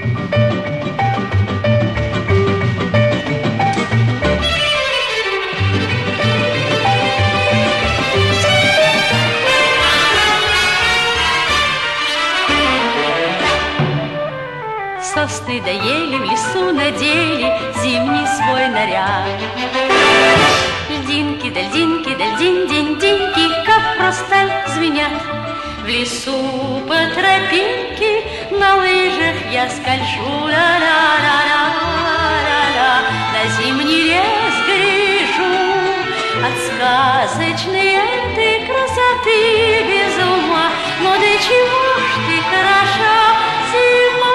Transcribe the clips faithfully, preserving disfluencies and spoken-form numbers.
Сосны да ели в лесу надели зимний свой наряд. Льдинки да льдинки да льдин-динь-диньки, как хрусталь звенят. В лесу по тропинке на лыжах я скольжу, ла-ла-ла-ла-ла-ла, на зимний лес гляжу. От сказочной этой красоты без ума, но до чего ж ты хороша, зима.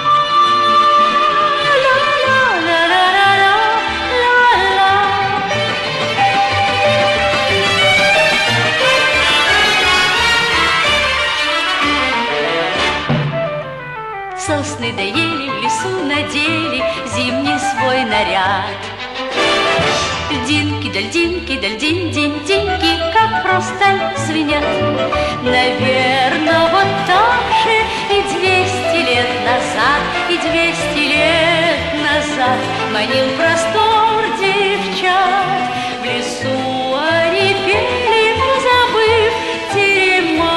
Сосны да ели в лесу надели зимний свой наряд. Льдинки да льдинки да льдин-динь-диньки, как хрусталь звенят. Наверно, вот так же и двести лет назад, и двести лет назад манил простор девчат. В лесу они пели, позабыв терема.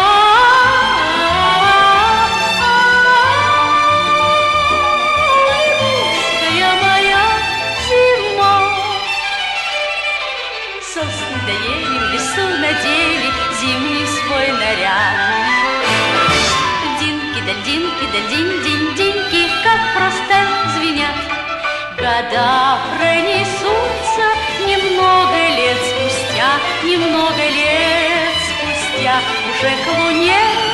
Сосны да ели в лесу надели зимний свой наряд. Льдинки да льдинки да льдин-динь-диньки, как хрусталь звенят. Года пронесутся немного лет спустя, немного лет спустя уже к луне